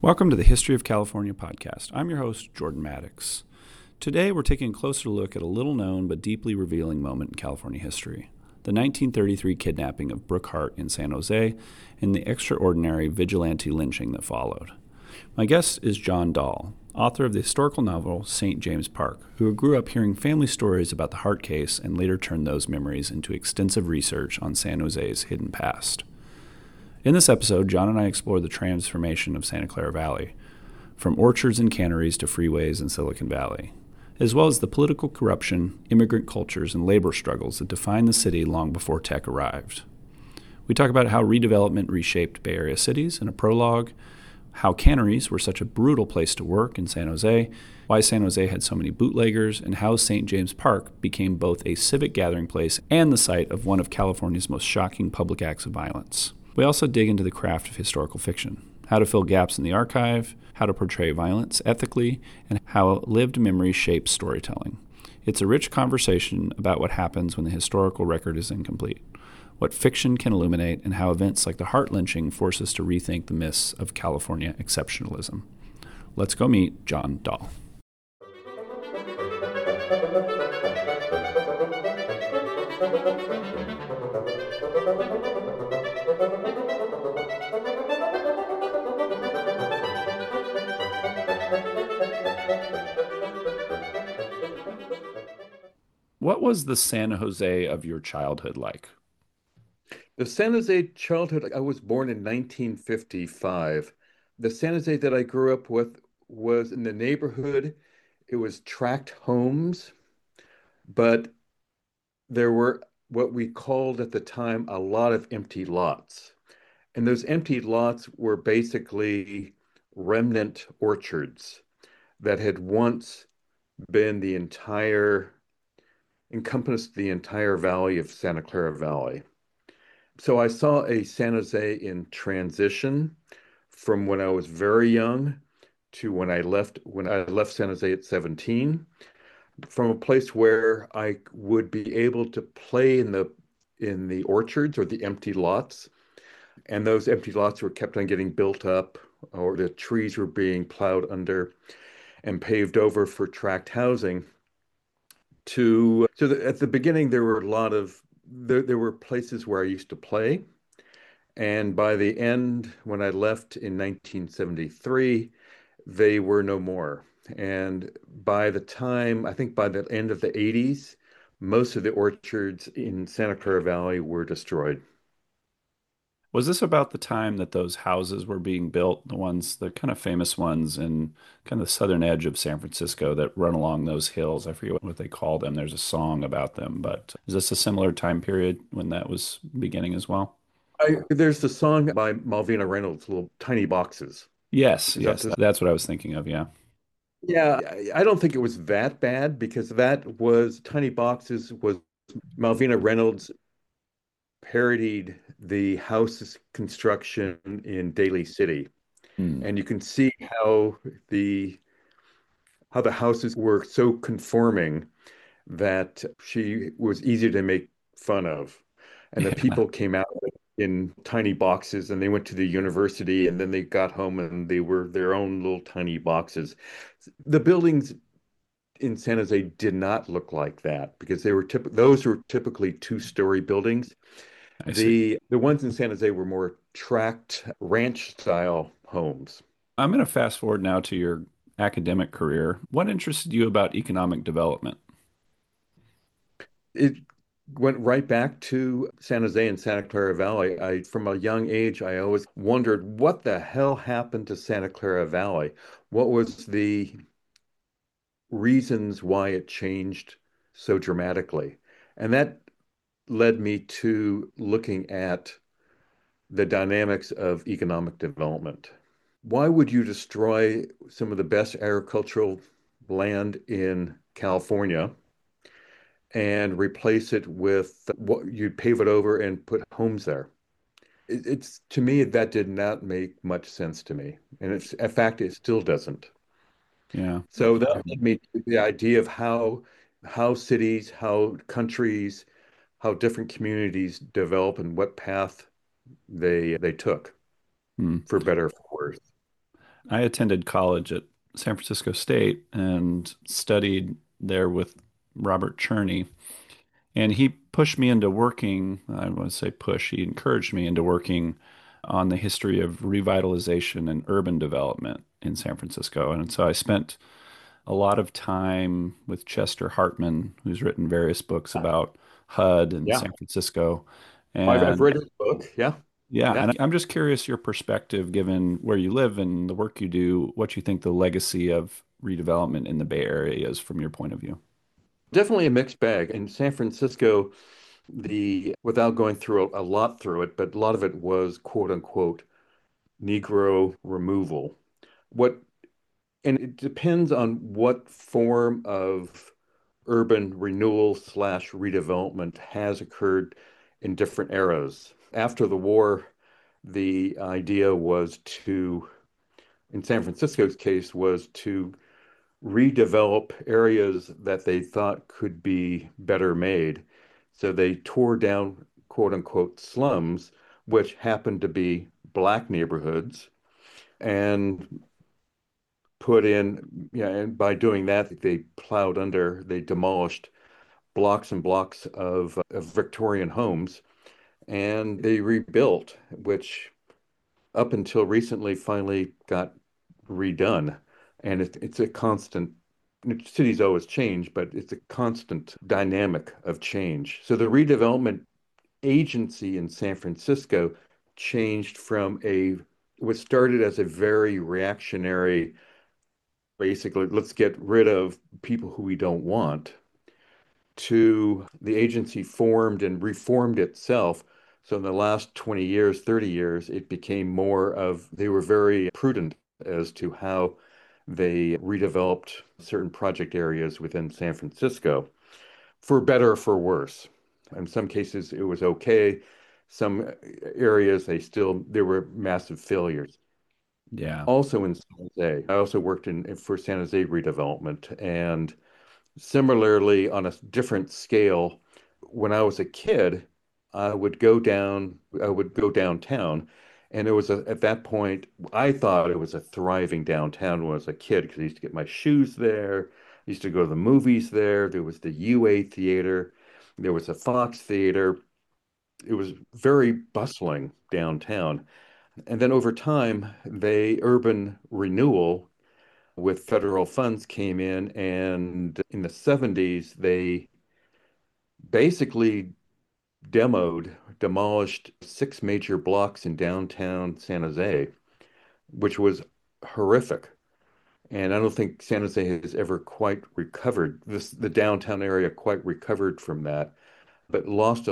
Welcome to the History of California podcast. I'm your host, Jordan Maddox. Today, we're taking a closer look at a little known but deeply revealing moment in California history: the 1933 kidnapping of Brooke Hart in San Jose and the extraordinary vigilante lynching that followed. My guest is John Dahl, author of the historical novel St. James Park, who grew up hearing family stories about the Hart case and later turned those memories into extensive research on San Jose's hidden past. In this episode, John and I explore the transformation of Santa Clara Valley, from orchards and canneries to freeways in Silicon Valley, as well as the political corruption, immigrant cultures, and labor struggles that defined the city long before tech arrived. We talk about how redevelopment reshaped Bay Area cities in a prologue, how canneries were such a brutal place to work in San Jose, why San Jose had so many bootleggers, and how St. James Park became both a civic gathering place and the site of one of California's most shocking public acts of violence. We also dig into the craft of historical fiction, how to fill gaps in the archive, how to portray violence ethically, and how lived memory shapes storytelling. It's a rich conversation about what happens when the historical record is incomplete, what fiction can illuminate, and how events like the Hart lynching force us to rethink the myths of California exceptionalism. Let's go meet John Dahl. What was the San Jose of your childhood like? The San Jose childhood, I was born in 1955. The San Jose that I grew up with was in the neighborhood. It was tract homes, but there were what we called at the time a lot of empty lots. And those empty lots were basically remnant orchards that had once been encompassed the entire valley of Santa Clara Valley. So I saw a San Jose in transition from when I was very young to when I left San Jose at 17, from a place where I would be able to play in the orchards or the empty lots, and those empty lots were kept on getting built up, or the trees were being plowed under and paved over for tract housing. At the beginning there were a lot of there were places where I used to play. And by the end, when I left in 1973, they were no more. And I think by the end of the 80s, most of the orchards in Santa Clara Valley were destroyed. Was this about the time that those houses were being built, the kind of famous ones in kind of the southern edge of San Francisco that run along those hills? I forget what they call them. There's a song about them, but is this a similar time period when that was beginning as well? There's the song by Malvina Reynolds, Little Tiny Boxes. Yes, Is that yes, this? that's what I was thinking of. Yeah. Yeah, I don't think it was that bad because that was Tiny Boxes was Malvina Reynolds parodied the house's construction in Daly City. Hmm. And you can see the how the houses were so conforming that she was easy to make fun of. And the Yeah. people came out in tiny boxes and they went to the university and then they got home and they were their own little tiny boxes. The buildings in San Jose did not look like that because those were typically two-story buildings. I see. The ones in San Jose were more tract ranch style homes. I'm going to fast forward now to your academic career. What interested you about economic development? It went right back to San Jose and Santa Clara Valley. From a young age, I always wondered what the hell happened to Santa Clara Valley? What was the reasons why it changed so dramatically? And that led me to looking at the dynamics of economic development. Why would you destroy some of the best agricultural land in California and replace it with what you'd pave it over and put homes there? It's to me that did not make much sense to me, and in fact it still doesn't. Yeah. So that led me to the idea of how cities, how countries, how different communities develop and what path they took, Hmm. for better or for worse. I attended college at San Francisco State and studied there with Robert Cherney. And he pushed me into working, I want to say push, he encouraged me into working on the history of revitalization and urban development in San Francisco. And so I spent a lot of time with Chester Hartman, who's written various books about HUD and Yeah. San Francisco. I've And read his book. Yeah. yeah, Yeah. and I'm just curious your perspective, given where you live and the work you do, what you think the legacy of redevelopment in the Bay Area is from your point of view. Definitely a mixed bag. In San Francisco, without going through a lot through it, but a lot of it was quote unquote Negro removal. What, and it depends on what form of urban renewal slash redevelopment has occurred in different eras. After the war, the idea was to, in San Francisco's case, was to redevelop areas that they thought could be better made. So they tore down quote unquote slums, which happened to be black neighborhoods, and put in, yeah, and by doing that, they demolished blocks and blocks of Victorian homes, and they rebuilt, which up until recently finally got redone. And it's a constant, cities always change, but it's a constant dynamic of change. So the redevelopment agency in San Francisco changed from was started as a very reactionary, basically, let's get rid of people who we don't want, to the agency formed and reformed itself. So in the last 20 years, 30 years, it became more of, they were very prudent as to how they redeveloped certain project areas within San Francisco, for better or for worse. In some cases, it was okay. Some areas, there were massive failures. Yeah. Also in San Jose, I also worked for San Jose redevelopment, and similarly, on a different scale, when I was a kid, I would go downtown, and at that point, I thought it was a thriving downtown when I was a kid because I used to get my shoes there. I used to go to the movies there. There was the UA Theater. There was a Fox Theater. It was very bustling downtown. And then over time, urban renewal with federal funds came in, and in the 70s, they basically demolished six major blocks in downtown San Jose, which was horrific. And I don't think San Jose has ever quite recovered the downtown area quite recovered from that, but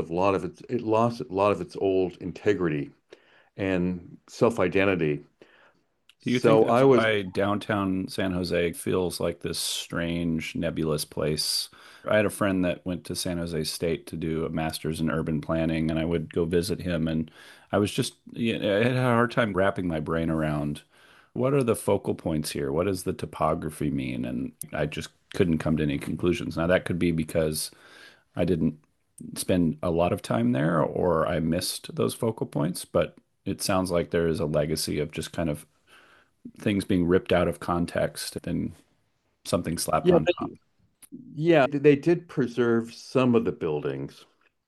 it lost a lot of its old integrity and self-identity. Do you think So that's I was, why downtown San Jose feels like this strange, nebulous place? I had a friend that went to San Jose State to do a master's in urban planning, and I would go visit him, and I was just, I had a hard time wrapping my brain around what are the focal points here? What does the topography mean? And I just couldn't come to any conclusions. Now, that could be because I didn't spend a lot of time there or I missed those focal points, but it sounds like there is a legacy of just kind of things being ripped out of context and something slapped yeah, on top. yeah, they did preserve some of the buildings,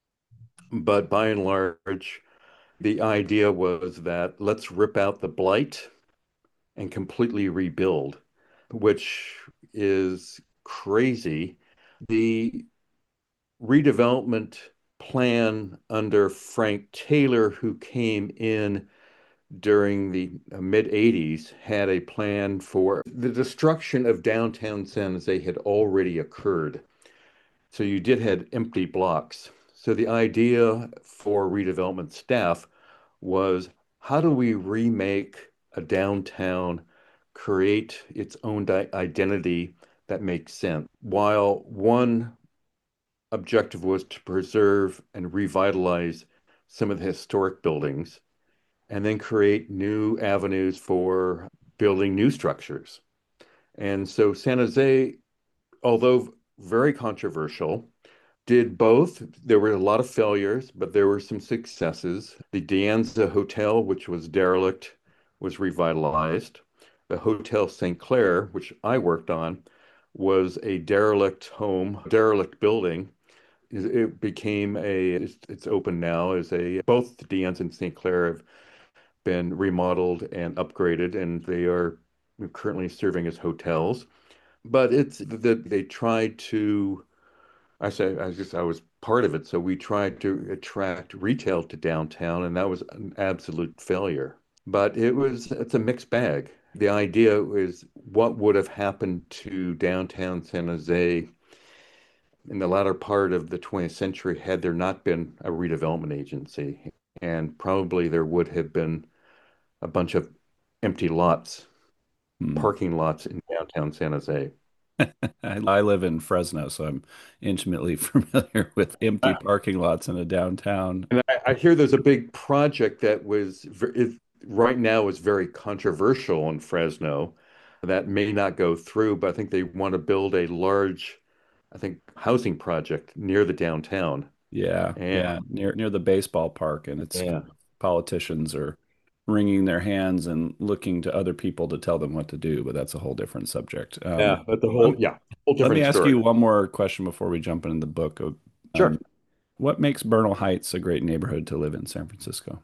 but by and large, the idea was that let's rip out the blight and completely rebuild, which is crazy. The redevelopment plan under Frank Taylor, who came in during the mid 80s, had a plan for the destruction of downtown San Jose had already occurred. So you did have empty blocks. So the idea for redevelopment staff was, how do we remake a downtown, create its own identity that makes sense? While one objective was to preserve and revitalize some of the historic buildings and then create new avenues for building new structures. And so San Jose, although very controversial, did both. There were a lot of failures, but there were some successes. The De Anza Hotel, which was derelict, was revitalized. The Hotel St. Clair, which I worked on, was a derelict home, derelict building. It became it's open now as a, both the Deanne's and St. Clair have been remodeled and upgraded, and they are currently serving as hotels. But it's that they tried to, I was part of it, so we tried to attract retail to downtown, and that was an absolute failure. But it's a mixed bag. The idea is what would have happened to downtown San Jose in the latter part of the 20th century had there not been a redevelopment agency. And probably there would have been a bunch of empty lots, Hmm. parking lots in downtown San Jose. I live in Fresno, so I'm intimately familiar with empty parking lots in a downtown. And I hear there's a big project that right now is very controversial in Fresno that may not go through, but I think they want to build a large, I think, housing project near the downtown. Yeah, And yeah, near the baseball park, and it's kind yeah, of politicians are wringing their hands and looking to other people to tell them what to do, but that's a whole different subject. yeah, but Let, whole let me different ask story. you one more question before we jump into the book. Sure. What makes Bernal Heights a great neighborhood to live in San Francisco?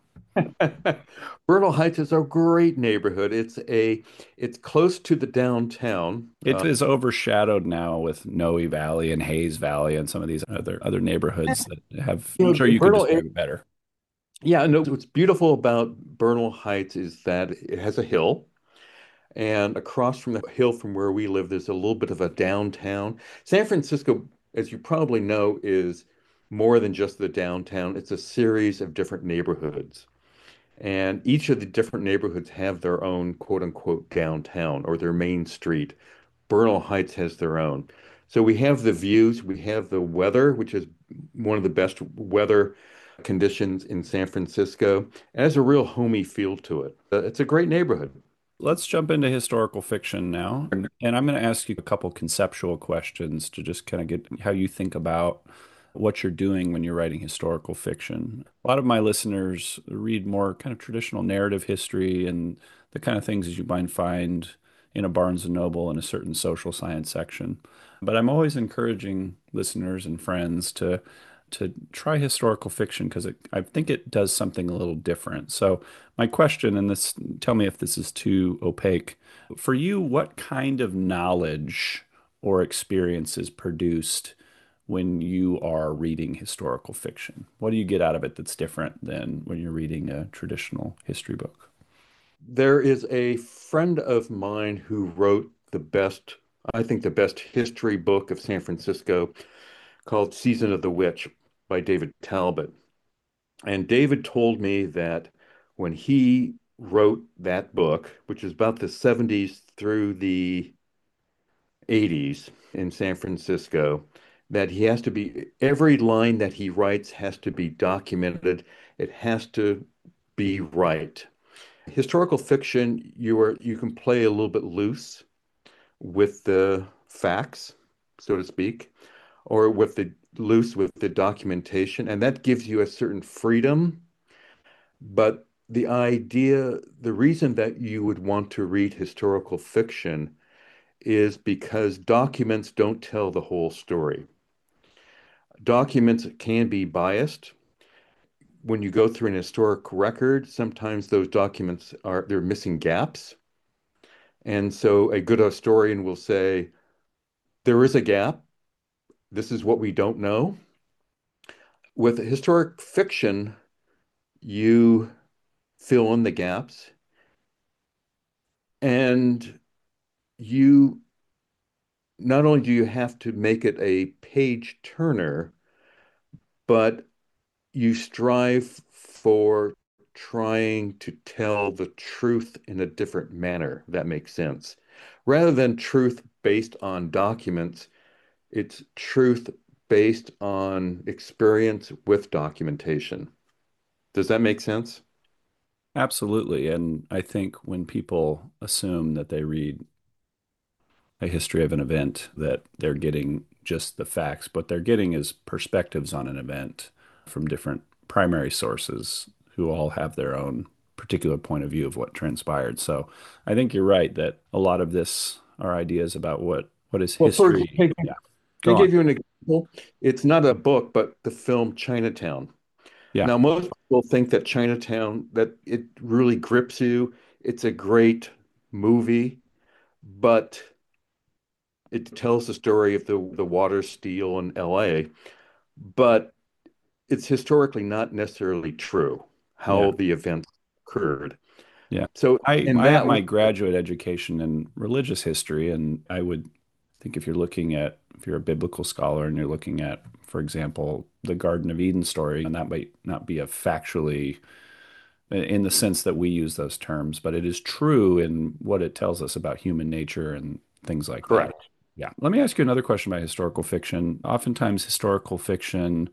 Bernal Heights is a great neighborhood. It's close to the downtown. It is overshadowed now with Noe Valley and Hayes Valley and some of these other neighborhoods that have. I'm sure you could Bernal, describe it better. yeah, no, what's beautiful about Bernal Heights is that it has a hill. And across from the hill from where we live, there's a little bit of a downtown. San Francisco, as you probably know, is more than just the downtown. It's a series of different neighborhoods. And each of the different neighborhoods have their own quote unquote downtown or their main street. Bernal Heights has their own. So we have the views, we have the weather, which is one of the best weather conditions in San Francisco. It has a real homey feel to it. It's a great neighborhood. Let's jump into historical fiction now. And I'm going to ask you a couple conceptual questions to just kind of get how you think about what you're doing when you're writing historical fiction. A lot of my listeners read more kind of traditional narrative history and the kind of things as you might find in a Barnes and Noble in a certain social science section. But I'm always encouraging listeners and friends to try historical fiction because I think it does something a little different. So my question, and this, tell me if this is too opaque. For you, what kind of knowledge or experience is produced when you are reading historical fiction? What do you get out of it that's different than when you're reading a traditional history book? There is a friend of mine who wrote I think, the best history book of San Francisco called Season of the Witch by David Talbot. And David told me that when he wrote that book, which is about the 70s through the 80s in San Francisco, that every line that he writes has to be documented. It has to be right. Historical fiction, you can play a little bit loose with the facts, so to speak, or with the documentation, and that gives you a certain freedom. But the reason that you would want to read historical fiction is because documents don't tell the whole story. Documents can be biased. When you go through an historic record, sometimes those documents they're missing gaps. And so a good historian will say, there is a gap. This is what we don't know. With historic fiction, you fill in the gaps and you not only do you have to make it a page turner, but you strive for trying to tell the truth in a different manner. If that makes sense. Rather than truth based on documents, it's truth based on experience with documentation. Does that make sense? Absolutely. And I think when people assume that they read a history of an event, that they're getting just the facts. What they're getting is perspectives on an event from different primary sources who all have their own particular point of view of what transpired. So I think you're right that a lot of this are ideas about what is Well, for history. example, Yeah, can go I on. give you an example? It's not a book, but the film Chinatown. Yeah, Now, most people think that Chinatown, that it really grips you. It's a great movie, but it tells the story of the water steal in LA. But it's historically not necessarily true yeah, how the events occurred. yeah. So, in I have that my way, graduate education in religious history, and I would think if you're a biblical scholar and you're looking at, for example, the Garden of Eden story, and that might not be a factually in the sense that we use those terms, but it is true in what it tells us about human nature and things like that. correct. Yeah. Let me ask you another question about historical fiction. Oftentimes, historical fiction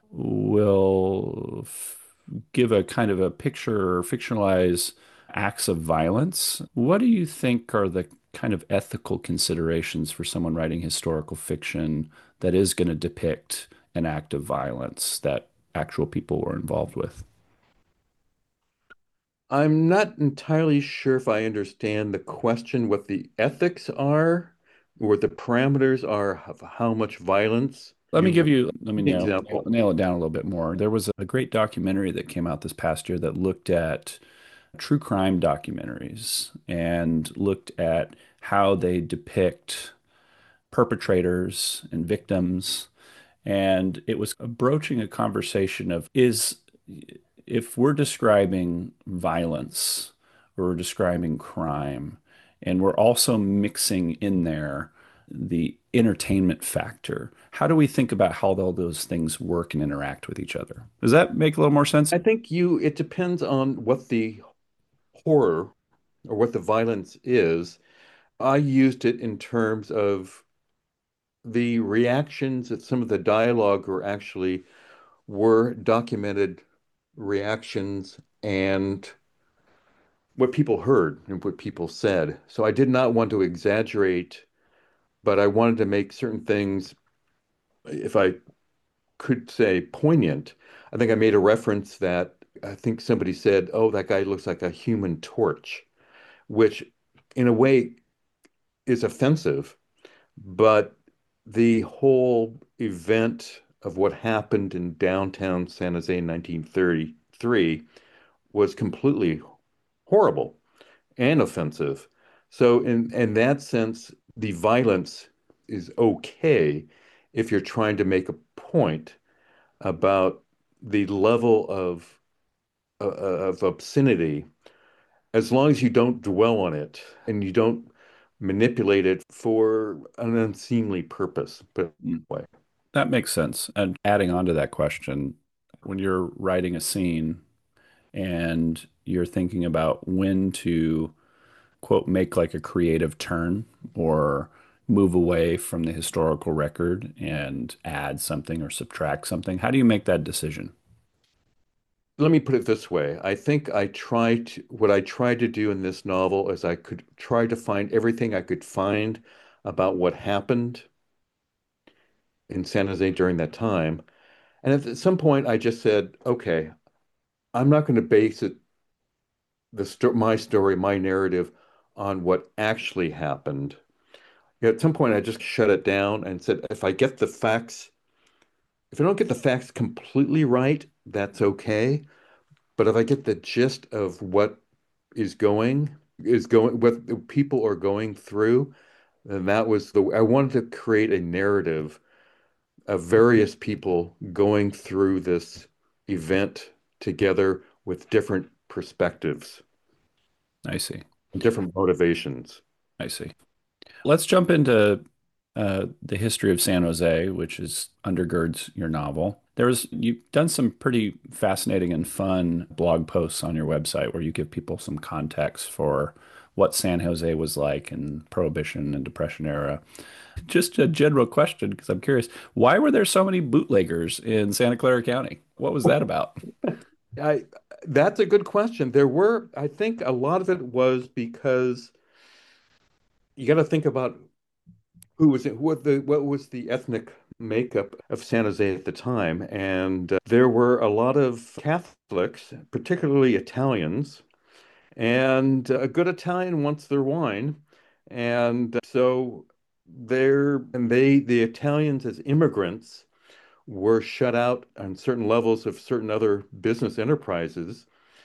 will give a kind of a picture or fictionalize acts of violence. What do you think are the kind of ethical considerations for someone writing historical fiction that is going to depict an act of violence that actual people were involved with? I'm not entirely sure if I understand the question, what the ethics are, or what the parameters are of how much violence you. Let me Example. nail it down a little bit more. There was a great documentary that came out this past year that looked at true crime documentaries and looked at how they depict perpetrators and victims. And it was broaching a conversation of if we're describing violence or we're describing crime, and we're also mixing in there the entertainment factor, how do we think about how all those things work and interact with each other? Does that make a little more sense? I think it depends on what the horror or what the violence is. I used it in terms of the reactions that some of the dialogue were documented reactions and what people heard and what people said. So I did not want to exaggerate, but I wanted to make certain things, if I could say, poignant. I think I made a reference that I think somebody said, "Oh, that guy looks like a human torch," which in a way is offensive, but the whole event of what happened in downtown San Jose in 1933 was completely horrible and offensive. So in that sense, the violence is okay if you're trying to make a point about the level of obscenity, as long as you don't dwell on it and you don't manipulate it for an unseemly purpose. But Mm. anyway, That makes sense. And adding on to that question, when you're writing a scene and you're thinking about when to quote make like a creative turn or move away from the historical record and add something or subtract something, how do you make that decision? let me put it this way. I think what I tried to do in this novel is I could try to find everything I could find about what happened in San Jose during that time. And at some point, I just said, okay, I'm not going to base my story, my narrative on what actually happened. At some point, I just shut it down and said, if I don't get the facts completely right, that's okay. But if I get the gist of what the people are going through, then I wanted to create a narrative of various people going through this event together with different perspectives I see. and different motivations. I see. Let's jump into the history of San Jose, which is undergirds your novel. You've done some pretty fascinating and fun blog posts on your website where you give people some context for what San Jose was like in Prohibition and Depression era. Just a general question, because I'm curious, why were there so many bootleggers in Santa Clara County? What was that about? I That's a good question. I think a lot of it was because you got to think about what was the ethnic makeup of San Jose at the time, and there were a lot of Catholics, particularly Italians. And a good Italian wants their wine. And so the Italians as immigrants were shut out on certain levels of certain other business enterprises.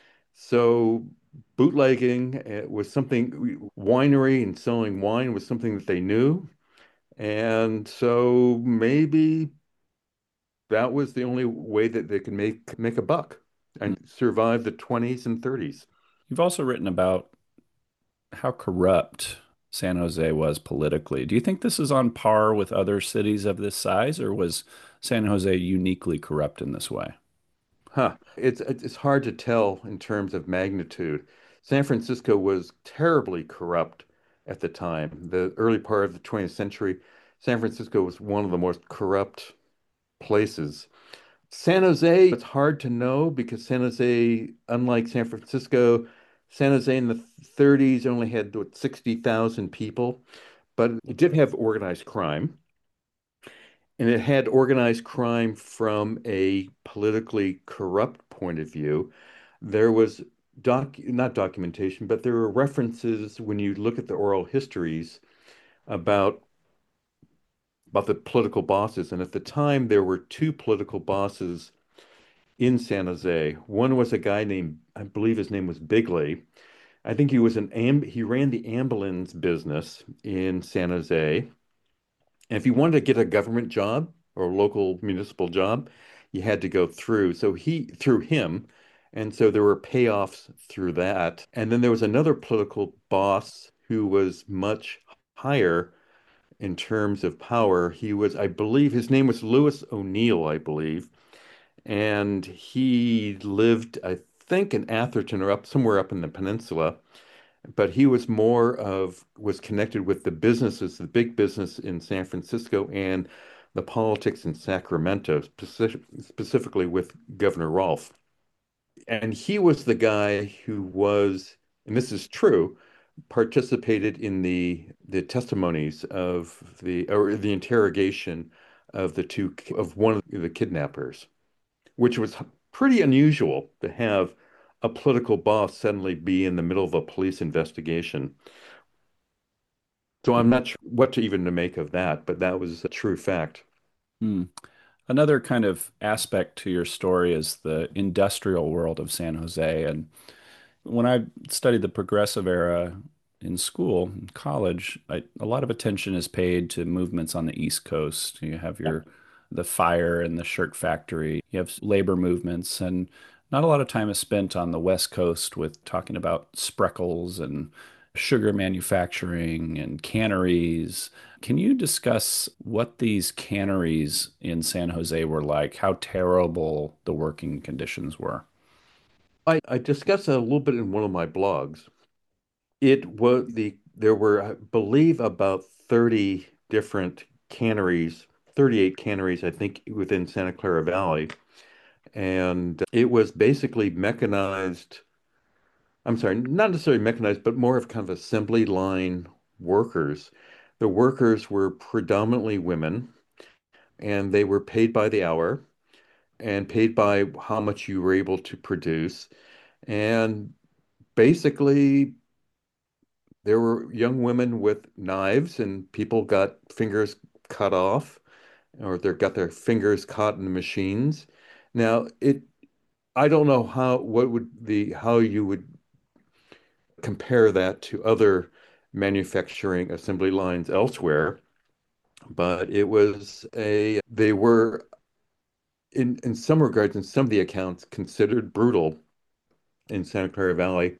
So bootlegging was something, winery and selling wine was something that they knew. And so maybe that was the only way that they could make a buck Mm. and survive the 20s and 30s. You've also written about how corrupt San Jose was politically. Do you think this is on par with other cities of this size, or was San Jose uniquely corrupt in this way? Huh. It's hard to tell in terms of magnitude. San Francisco was terribly corrupt at the time. The early part of the 20th century, San Francisco was one of the most corrupt places. San Jose, it's hard to know because San Jose, unlike San Francisco, San Jose in the 30s only had what, 60,000 people, but it did have organized crime. And it had organized crime from a politically corrupt point of view. There was not documentation, but there were references when you look at the oral histories about the political bosses. And at the time, there were two political bosses in San Jose. One was a guy named, I believe his name was Bigley. I think he ran the ambulance business in San Jose. And if you wanted to get a government job or a local municipal job, you had to go through him. And so there were payoffs through that. And then there was another political boss who was much higher in terms of power. I believe his name was Lewis O'Neill, I believe. And he lived, I think, in Atherton or somewhere up in the peninsula, but he was connected with the businesses, the big business in San Francisco and the politics in Sacramento, specifically with Governor Rolfe. And he was the guy and this is true, participated in the testimonies or the interrogation of one of the kidnappers, which was pretty unusual to have a political boss suddenly be in the middle of a police investigation. So I'm not sure what to even to make of that, but that was a true fact. Hmm. Another kind of aspect to your story is the industrial world of San Jose. And when I studied the Progressive era in school, in college, a lot of attention is paid to movements on the East Coast. You have the fire and the shirt factory. You have labor movements, and not a lot of time is spent on the West Coast with talking about Spreckles and sugar manufacturing and canneries. Can you discuss what these canneries in San Jose were like, how terrible the working conditions were? I discussed that a little bit in one of my blogs. There were, I believe, about 30 different canneries, 38 canneries, I think, within Santa Clara Valley. And it was basically mechanized. I'm sorry, not necessarily mechanized, but more of kind of assembly line workers. The workers were predominantly women, and they were paid by the hour and paid by how much you were able to produce. And basically, there were young women with knives, and people got fingers cut off, or they got their fingers caught in the machines. Now, I don't know how you would compare that to other manufacturing assembly lines elsewhere, but they were in some regards, in some of the accounts, considered brutal in Santa Clara Valley,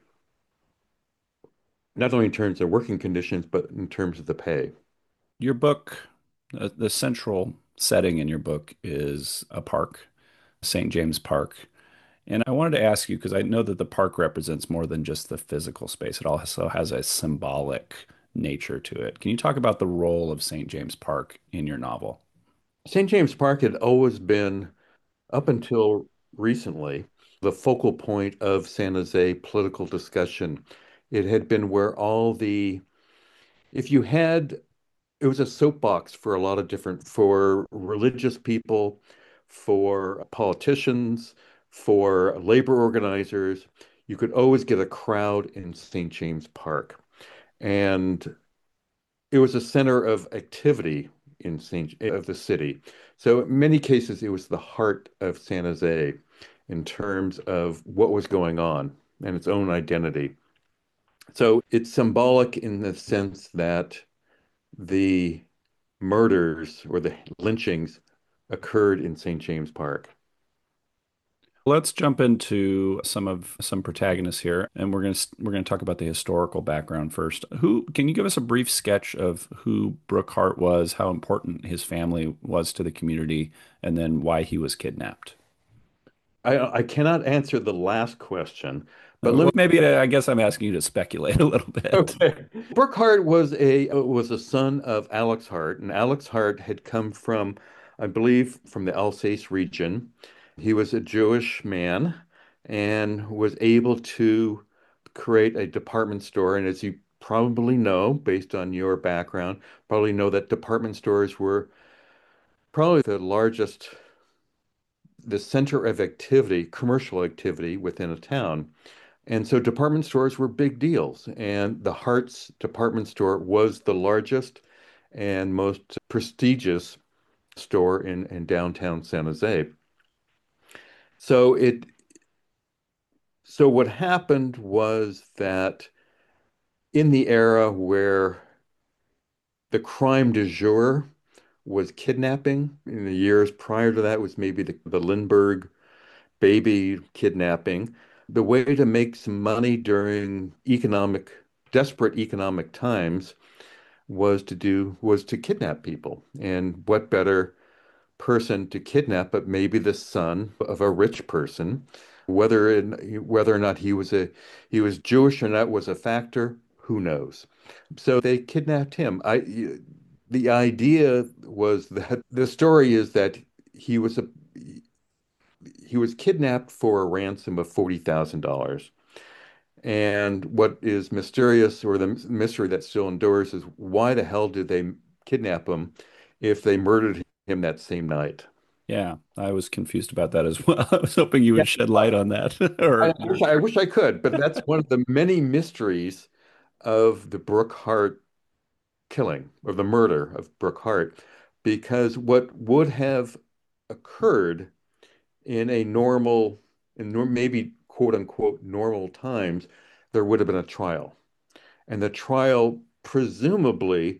not only in terms of working conditions, but in terms of the pay. Your book, the central setting in your book is a park, St. James Park. And I wanted to ask you, because I know that the park represents more than just the physical space, it also has a symbolic nature to it. Can you talk about the role of St. James Park in your novel? St. James Park had always been, up until recently, the focal point of San Jose political discussion. It had been where if you had it was a soapbox for a lot of for religious people, for politicians, for labor organizers. you could always get a crowd in St. James Park. And it was a center of activity in St. of the city. So in many cases, it was the heart of San Jose in terms of what was going on and its own identity. So it's symbolic in the sense that the murders or the lynchings occurred in St. James Park. Let's jump into some protagonists here, and we're gonna talk about the historical background first. Who can you give us a brief sketch of who Brooke Hart was, how important his family was to the community, and then why he was kidnapped? I cannot answer the last question, but let Well, maybe I guess I'm asking you to speculate a little bit. Okay. Brooke Hart was a son of Alex Hart, and Alex Hart had come from, I believe, from the Alsace region. He was a Jewish man and was able to create a department store. And as you probably know, based on your background, probably know that department stores were probably the largest, the center of activity, commercial activity within a town. And so department stores were big deals. And the Hart's department store was the largest and most prestigious store in downtown San Jose. So it so what happened was that in the era where the crime du jour was kidnapping, in the years prior to that was maybe the Lindbergh baby kidnapping. The way to make some money during desperate economic times was to kidnap people. And what better person to kidnap but maybe the son of a rich person? Whether or not he was Jewish or not was a factor, who knows? So they kidnapped him. The idea was that the story is that he was a he was kidnapped for a ransom of $40,000. And what is mysterious, or the mystery that still endures, is why the hell did they kidnap him if they murdered him that same night? Yeah, I was confused about that as well. I was hoping you Yeah, would shed light on that. I wish I could, but that's one of the many mysteries of the Brooke Hart killing, or the murder of Brooke Hart, because what would have occurred in a normal, maybe quote unquote normal times, there would have been a trial. And the trial presumably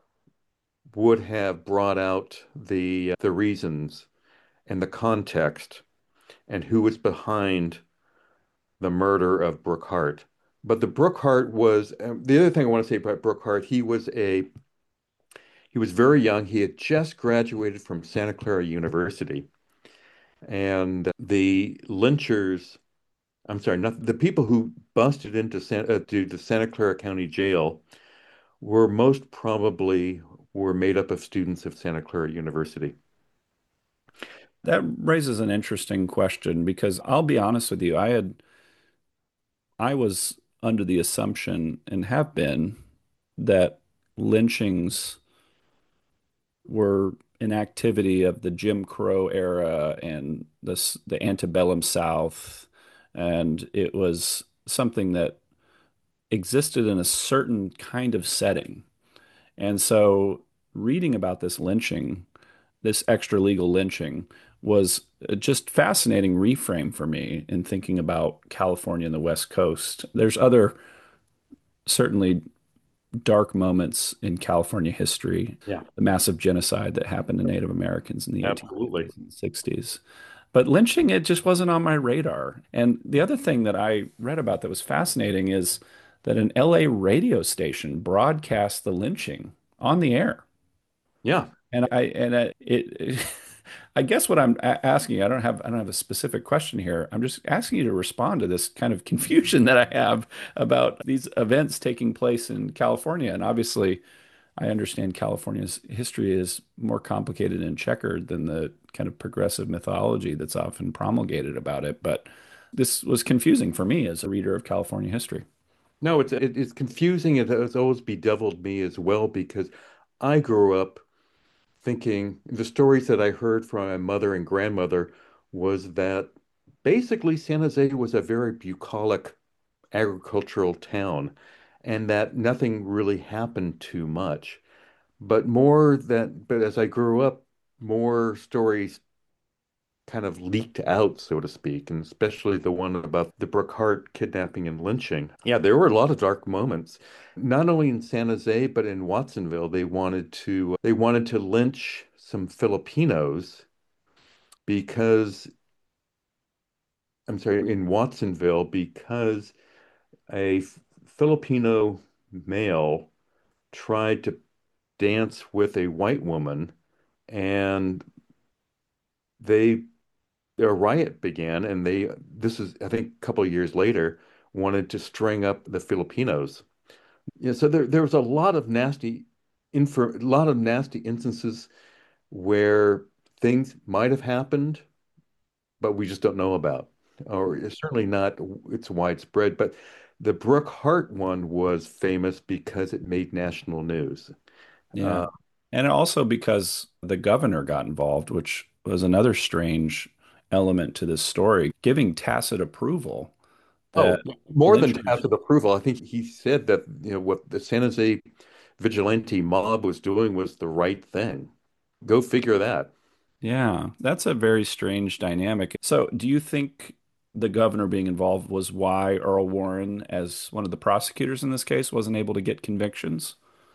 would have brought out the reasons and the context and who was behind the murder of Brooke Hart. But the Brooke Hart was the other thing I want to say about Brooke Hart. He was very young. He had just graduated from Santa Clara University, and the lynchers. I'm sorry, not the people who busted into to the Santa Clara County Jail were most probably were made up of students of Santa Clara University. That raises an interesting question because I'll be honest with you, I was under the assumption and have been that lynchings were an activity of the Jim Crow era and the antebellum South, and it was something that existed in a certain kind of setting. And so reading about this lynching, this extra legal lynching, was just fascinating reframe for me in thinking about California and the West Coast. There's other certainly dark moments in California history, Yeah, the massive genocide that happened to Native Americans in the absolutely. 1850s and 60s. But lynching, it just wasn't on my radar. And the other thing that I read about that was fascinating is that an LA radio station broadcast the lynching on the air. Yeah. I guess what I'm asking you, I don't have a specific question here. I'm just asking you to respond to this kind of confusion that I have about these events taking place in California. And obviously, I understand California's history is more complicated and checkered than the kind of progressive mythology that's often promulgated about it. But this was confusing for me as a reader of California history. No, it's confusing. It has always bedeviled me as well because I grew up thinking the stories that I heard from my mother and grandmother was that basically San Jose was a very bucolic agricultural town, and that nothing really happened too much. But as I grew up, more stories kind of leaked out, so to speak, and especially the one about the Brooke Hart kidnapping and lynching. Yeah, there were a lot of dark moments, not only in San Jose, but in Watsonville. They wanted to lynch some Filipinos because I'm sorry, in Watsonville because Filipino male tried to dance with a white woman, and they a riot began, and this is I think a couple of years later wanted to string up the Filipinos. Yeah, so there was a lot of nasty instances where things might have happened, but we just don't know about, or it's certainly not it's widespread. But the Brooke Hart one was famous because it made national news. Yeah. Uh, And also because the governor got involved, which was another strange element to this story, giving tacit approval that oh, more than lynchings. tacit approval. I think he said that, what the San Jose vigilante mob was doing was the right thing. Go figure that. Yeah, that's a very strange dynamic. So, do you think the governor being involved was why Earl Warren, as one of the prosecutors in this case, wasn't able to get convictions?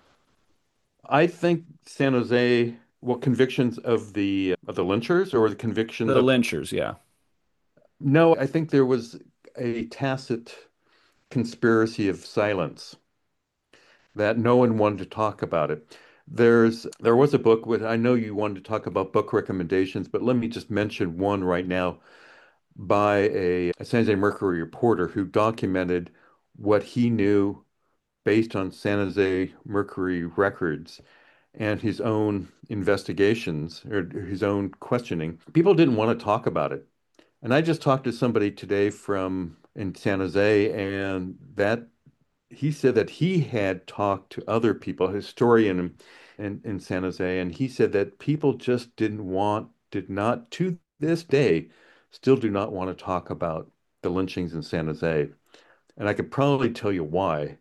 I think San Jose, well, convictions of the lynchers or the convictions The of lynchers, yeah. no, I think there was a tacit conspiracy of silence that no one wanted to talk about it. There was a book with I know you wanted to talk about book recommendations, but let me just mention one right now by a San Jose Mercury reporter who documented what he knew based on San Jose Mercury records and his own investigations or his own questioning. People didn't want to talk about it. And I just talked to somebody today from in San Jose, and that he said that he had talked to other people, a historian in San Jose, and he said that people just did not, to this day, still do not want to talk about the lynchings in San Jose. And I could probably tell you why.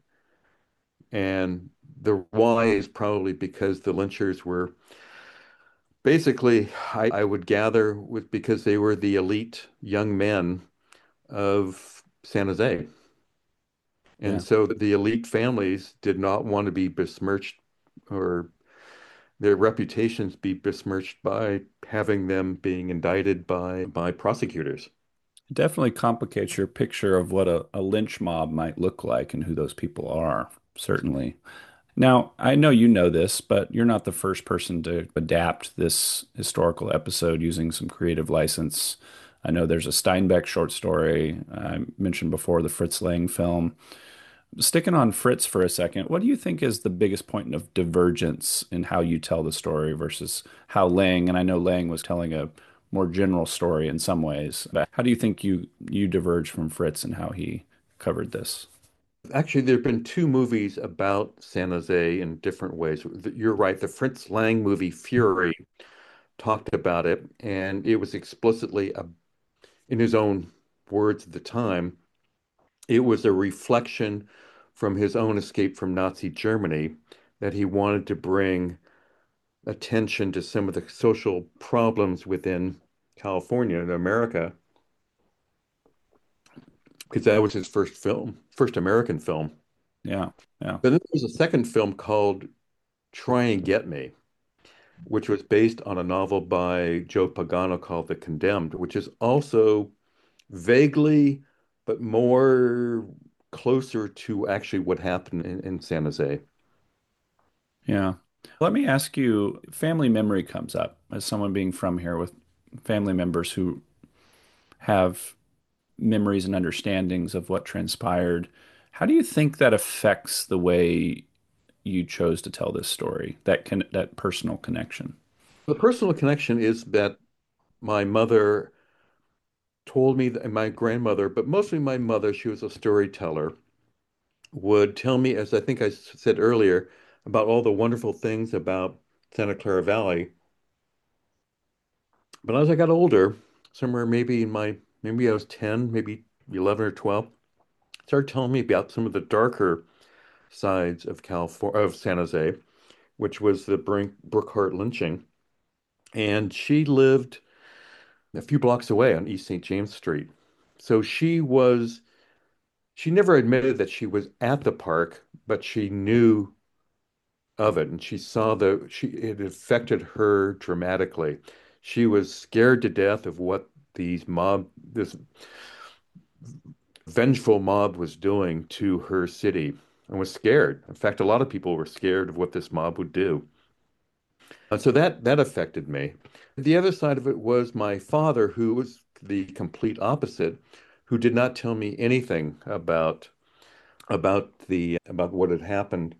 And the why is probably because the lynchers were basically, I would gather, was because they were the elite young men of San Jose. And Yeah. so the elite families did not want to be besmirched or their reputations be besmirched by having them being indicted by prosecutors. It definitely complicates your picture of what a lynch mob might look like and who those people are, certainly. Now, I know you know this, but you're not the first person to adapt this historical episode using some creative license. I know there's a Steinbeck short story. I mentioned before the Fritz Lang film. Sticking on Fritz for a second, what do you think is the biggest point of divergence in how you tell the story versus how Lang, and I know Lang was telling a more general story in some ways, but how do you think you diverge from Fritz and how he covered this? Actually, there have been two movies about San Jose in different ways. You're right. The Fritz Lang movie Fury talked about it, and it was explicitly, in his own words at the time, it was a reflection from his own escape from Nazi Germany that he wanted to bring attention to some of the social problems within California and America, because that was his first film, first American film. Yeah, yeah, But then there was a second film called Try and Get Me, which was based on a novel by Joe Pagano called The Condemned, which is also vaguely, but more closer to actually what happened in San Jose. yeah. Let me ask you, family memory comes up as someone being from here with family members who have memories and understandings of what transpired. How do you think that affects the way you chose to tell this story, that personal connection? The personal connection is that my mother told me that, and my grandmother, but mostly my mother, she was a storyteller, would tell me, as I think I said earlier, about all the wonderful things about Santa Clara Valley. But as I got older, somewhere maybe in my maybe I was 10, maybe 11 or 12, started telling me about some of the darker sides of California, of San Jose, which was the Brookhart lynching. And she lived a few blocks away on East St. James Street. So she never admitted that she was at the park, but she knew of it and she saw it affected her dramatically. She was scared to death of what this vengeful mob was doing to her city and was scared. In fact, a lot of people were scared of what this mob would do. And so that affected me. The other side of it was my father, who was the complete opposite, who did not tell me anything about what had happened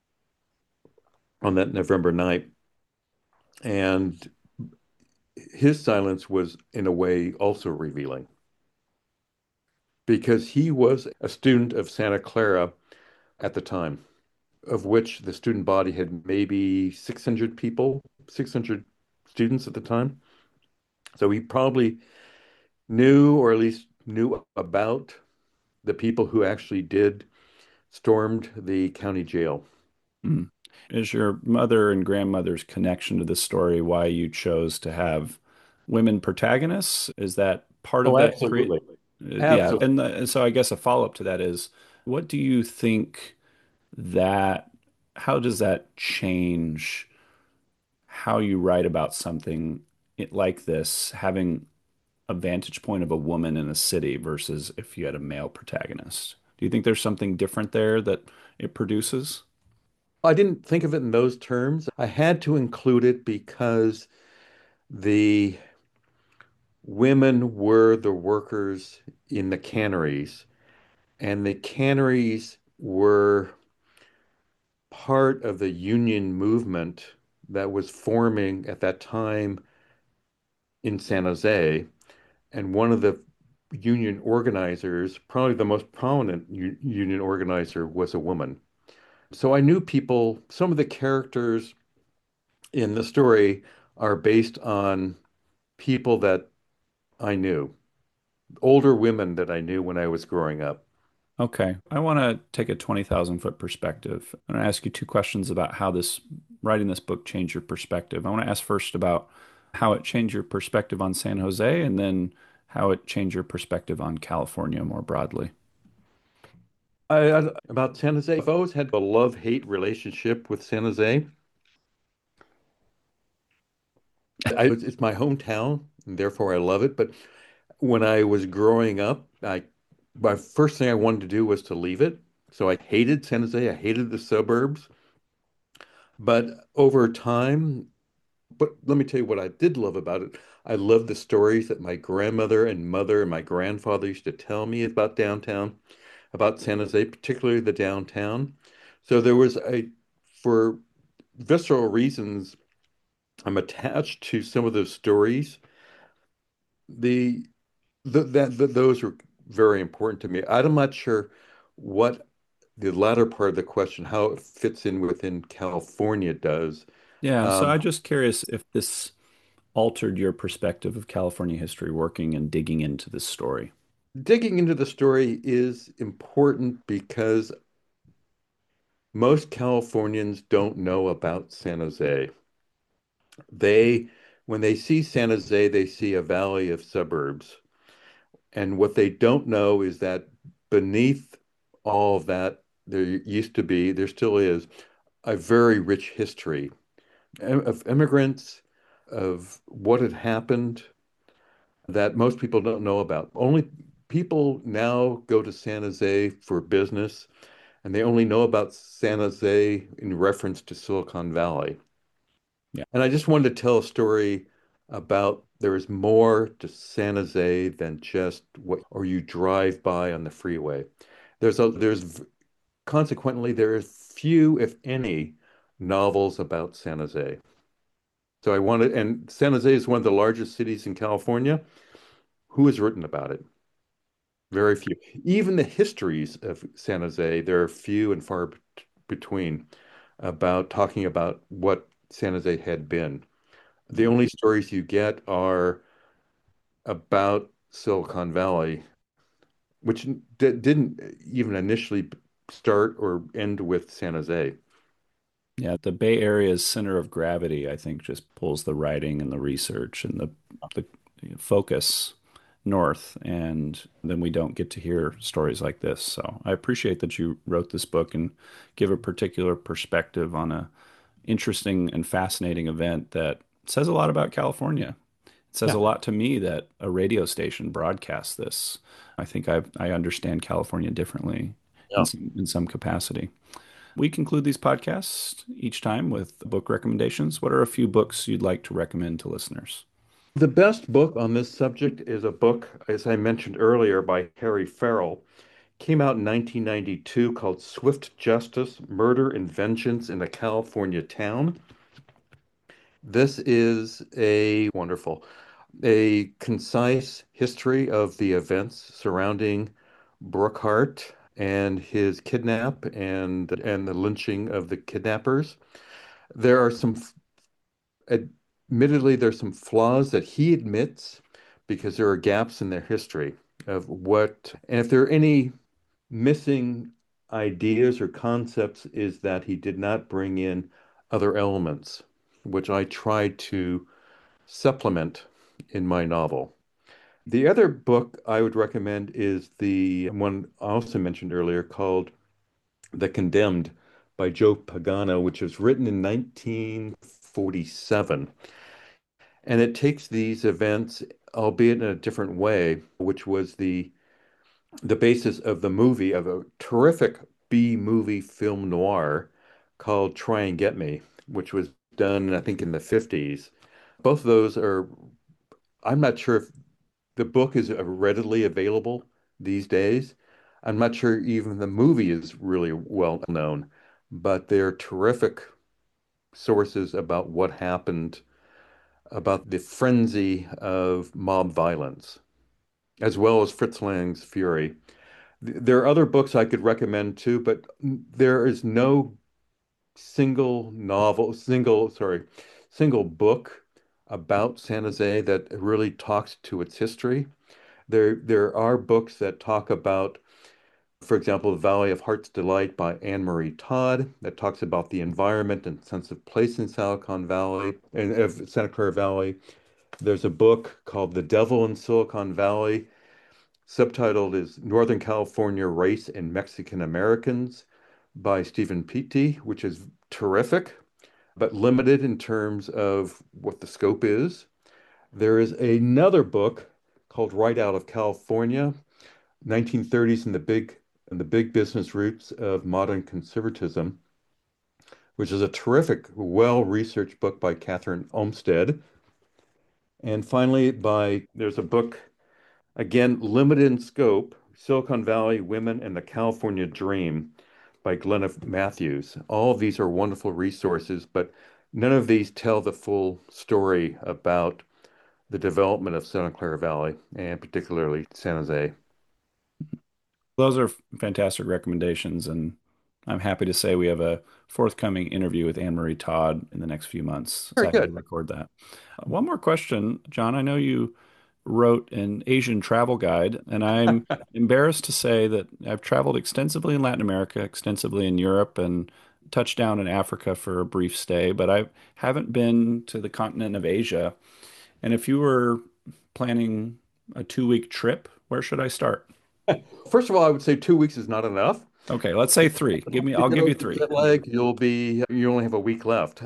on that November night. And his silence was, in a way, also revealing because he was a student of Santa Clara at the time, of which the student body had maybe 600 people, 600 students at the time. So he probably knew, or at least knew about the people who actually did stormed the county jail. Hmm. Is your mother and grandmother's connection to this story why you chose to have women protagonists? Is that part of Oh, that create? absolutely. Yeah, Absolutely. and so I guess a follow-up to that is, what do you think that, how does that change how you write about something like this, having a vantage point of a woman in a city versus if you had a male protagonist? Do you think there's something different there that it produces? I didn't think of it in those terms. I had to include it because the women were the workers in the canneries, and the canneries were part of the union movement that was forming at that time in San Jose. And one of the union organizers, probably the most prominent union organizer, was a woman. So I knew people, some of the characters in the story are based on people that I knew, older women that I knew when I was growing up. Okay, I want to take a 20,000 foot perspective. I'm going to ask you two questions about how this writing this book changed your perspective. I want to ask first about how it changed your perspective on San Jose, and then how it changed your perspective on California more broadly. About San Jose, I've always had a love-hate relationship with San Jose. It's my hometown, and therefore I love it. But when I was growing up, my first thing I wanted to do was to leave it. So I hated San Jose. I hated the suburbs. But over time, but let me tell you what I did love about it. I loved the stories that my grandmother and mother and my grandfather used to tell me about downtown, about San Jose, particularly the downtown. So for visceral reasons, I'm attached to some of those stories. The, those are very important to me. I'm not sure what the latter part of the question, how it fits in within California does. Yeah, so Um, I'm just curious if this altered your perspective of California history working and digging into this story. Digging into the story is important because most Californians don't know about San Jose. They, when they see San Jose, they see a valley of suburbs. And what they don't know is that beneath all of that, there still is, a very rich history of immigrants, of what had happened that most people don't know about. Only people now go to San Jose for business, and they only know about San Jose in reference to Silicon Valley. Yeah. And I just wanted to tell a story about there is more to San Jose than just what or you drive by on the freeway. There's consequently there are few, if any, novels about San Jose. So I wanted, and San Jose is one of the largest cities in California. Who has written about it? Very few. Even the histories of San Jose, there are few and far between about talking about what San Jose had been. The only stories you get are about Silicon Valley, which didn't even initially start or end with San Jose. Yeah, the Bay Area's center of gravity, I think, just pulls the writing and the research and the focus north, and then we don't get to hear stories like this. So I appreciate that you wrote this book and give a particular perspective on a interesting and fascinating event that says a lot about California. It says a Yeah. lot to me that a radio station broadcasts this. I think I understand California differently Yeah. in some capacity. We conclude these podcasts each time with book recommendations. What are a few books you'd like to recommend to listeners? The best book on this subject is a book, as I mentioned earlier, by Harry Farrell. Came out in 1992 called Swift Justice, Murder and Vengeance in a California Town. This is a concise history of the events surrounding Brooke Hart and his kidnap and the lynching of the kidnappers. There are admittedly, there's some flaws that he admits because there are gaps in their history of and if there are any missing ideas or concepts, is that he did not bring in other elements, which I tried to supplement in my novel. The other book I would recommend is the one I also mentioned earlier called The Condemned by Joe Pagano, which was written in 1947. And it takes these events, albeit in a different way, which was the basis of the movie of a terrific B movie film noir called Try and Get Me, which was done, I think, in the 50s. Both of those are, I'm not sure if the book is readily available these days. I'm not sure even the movie is really well known, but they're terrific sources about what happened, about the frenzy of mob violence, as well as Fritz Lang's Fury. There are other books I could recommend too, but there is no single book about San Jose that really talks to its history. There are books that talk about, for example, The Valley of Heart's Delight by Anne Marie Todd, that talks about the environment and sense of place in Silicon Valley and of Santa Clara Valley. There's a book called The Devil in Silicon Valley. Subtitled is Northern California Race and Mexican Americans by Stephen Peaty, which is terrific, but limited in terms of what the scope is. There is another book called Right Out of California, 1930s and the big business roots of modern conservatism, which is a terrific, well-researched book by Catherine Olmsted. And finally, there's a book again, limited in scope, Silicon Valley Women and the California Dream by Glenna Matthews. All of these are wonderful resources, but none of these tell the full story about the development of Santa Clara Valley and particularly San Jose. Those are fantastic recommendations, and I'm happy to say we have a forthcoming interview with Anne Marie Todd in the next few months. Very Excited good. to record that. One more question, John. I know you wrote an Asian travel guide, and I'm embarrassed to say that I've traveled extensively in Latin America, extensively in Europe, and touched down in Africa for a brief stay, but I haven't been to the continent of Asia. And if you were planning a 2 week trip, where should I start? First of all, I would say 2 weeks is not enough. Okay, let's say three. You I'll get give you over the three. jet lag, you only have a week left.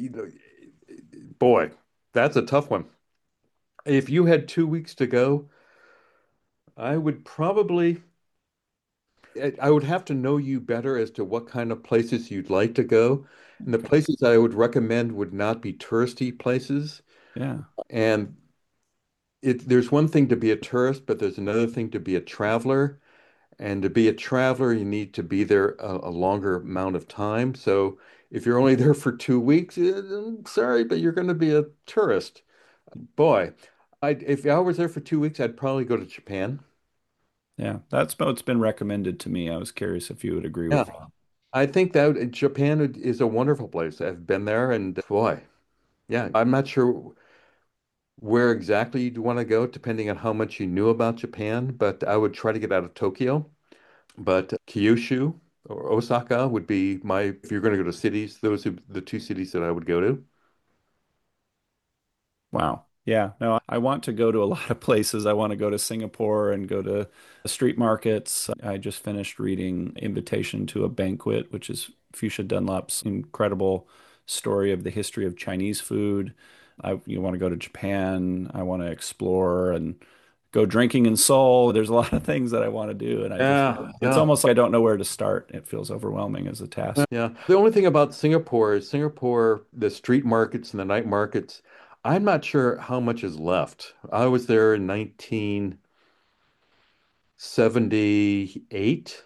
Boy, that's a tough one. If you had 2 weeks to go, I would probably I would have to know you better as to what kind of places you'd like to go. And the places I would recommend would not be touristy places. Yeah. And there's one thing to be a tourist, but there's another thing to be a traveler. And to be a traveler, you need to be there a longer amount of time. So if you're only there for 2 weeks, I'm sorry, but you're going to be a tourist. Boy, if I was there for 2 weeks, I'd probably go to Japan. Yeah. That's what's been recommended to me. I was curious if you would agree Yeah. with that. I think that Japan is a wonderful place. I've been there, and boy, yeah, I'm not sure. where exactly you'd want to go, depending on how much you knew about Japan. But I would try to get out of Tokyo. But Kyushu or Osaka would be if you're going to go to cities, those are the two cities that I would go to. Wow. Yeah. No, I want to go to a lot of places. I want to go to Singapore and go to street markets. I just finished reading Invitation to a Banquet, which is Fuchsia Dunlop's incredible story of the history of Chinese food. You want to go to Japan. I want to explore and go drinking in Seoul. There's a lot of things that I want to do, and Yeah, it's yeah. almost like I don't know where to start. It feels overwhelming as a task. Yeah. The only thing about Singapore is the street markets and the night markets, I'm not sure how much is left. I was there in 1978,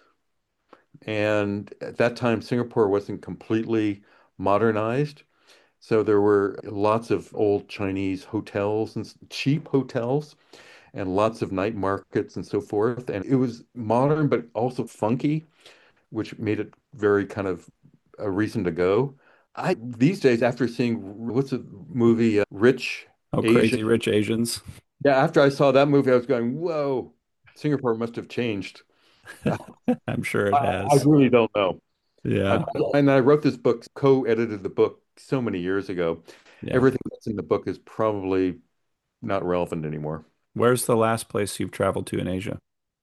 and at that time, Singapore wasn't completely modernized. So there were lots of old Chinese hotels and cheap hotels and lots of night markets and so forth. And it was modern, but also funky, which made it very kind of a reason to go. I these days, after seeing what's the movie, Rich Oh, Asian. Crazy Rich Asians. Yeah, after I saw that movie, I was going, "Whoa, Singapore must have changed." I, I'm sure it I has. really don't know. I, Yeah. and I wrote this book, co-edited the book so many years ago. Yeah. Everything that's in the book is probably not relevant anymore. Where's the last place you've traveled to in Asia?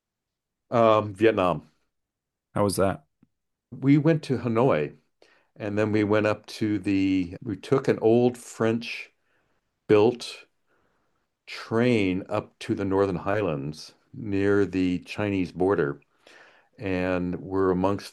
Vietnam. How was that? We went to Hanoi and then we went up to we took an old French built train up to the Northern Highlands near the Chinese border. And we're amongst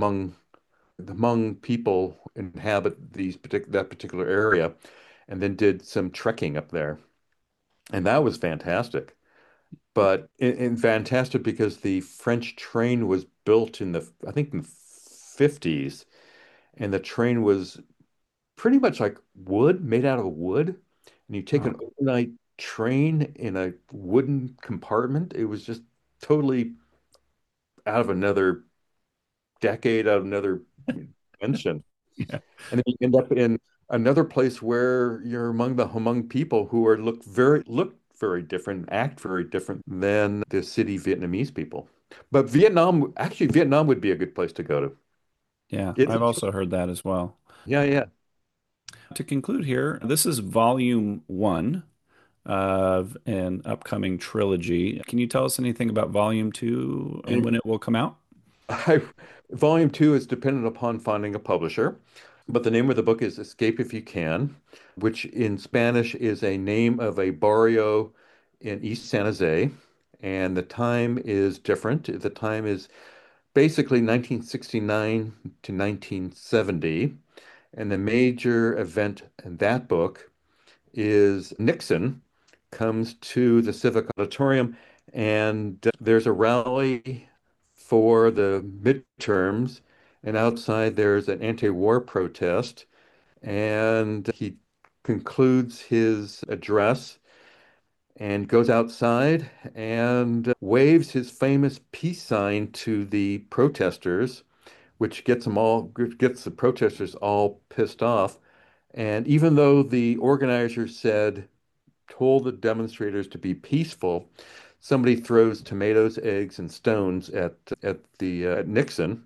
the Hmong people inhabit that particular area, and then did some trekking up there. And that was fantastic. But fantastic because the French train was built I think in the 50s, and the train was pretty much like wood, made out of wood. And you take an Oh, overnight train in a wooden compartment. It was just totally out of another decade, out of another dimension. yeah. And then you end up in another place where you're among the Hmong people who look very different, act very different than the city Vietnamese people. But Vietnam would be a good place to go to. Yeah. It's I've also heard that as well. Yeah, yeah. To conclude here, this is volume one of an upcoming trilogy. Can you tell us anything about volume two and when it will come out? I, Volume two is dependent upon finding a publisher, but the name of the book is Escape If You Can, which in Spanish is a name of a barrio in East San Jose. And the time is different. The time is basically 1969 to 1970. And the major event in that book is Nixon comes to the Civic Auditorium, and there's a rally for the midterms, and outside there's an anti-war protest, and he concludes his address and goes outside and waves his famous peace sign to the protesters, which gets the protesters all pissed off. And even though the organizers told the demonstrators to be peaceful, somebody throws tomatoes, eggs, and stones at Nixon,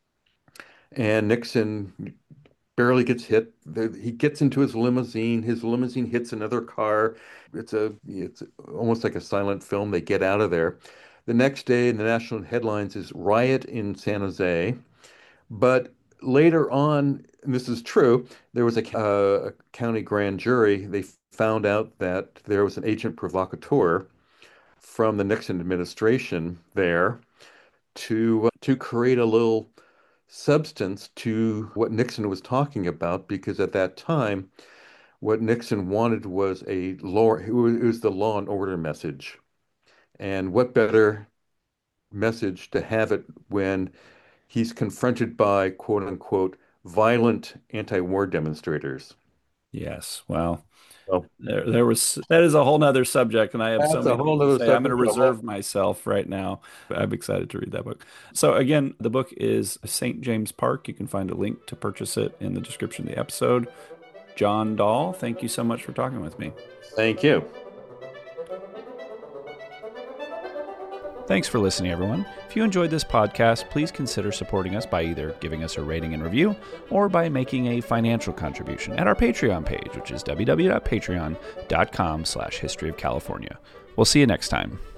and Nixon barely gets hit. He gets into his limousine. His limousine hits another car. It's almost like a silent film. They get out of there. The next day, in the national headlines is riot in San Jose. But later on, and this is true, there was a county grand jury. They found out that there was an agent provocateur from the Nixon administration there to create a little substance to what Nixon was talking about, because at that time, what Nixon wanted was it was the law and order message. And what better message to have it when he's confronted by quote unquote violent anti-war demonstrators. Yes. Well, So that is a whole nother subject, and I have so that's a many things whole to other say. I'm going to subject. reserve myself right now. I'm excited to read that book. So again, the book is St. James Park. You can find a link to purchase it in the description of the episode. John Dahl, thank you so much for talking with me. Thank you. Thanks for listening, everyone. If you enjoyed this podcast, please consider supporting us by either giving us a rating and review or by making a financial contribution at our Patreon page, which is www.patreon.com/historyofcalifornia. We'll see you next time.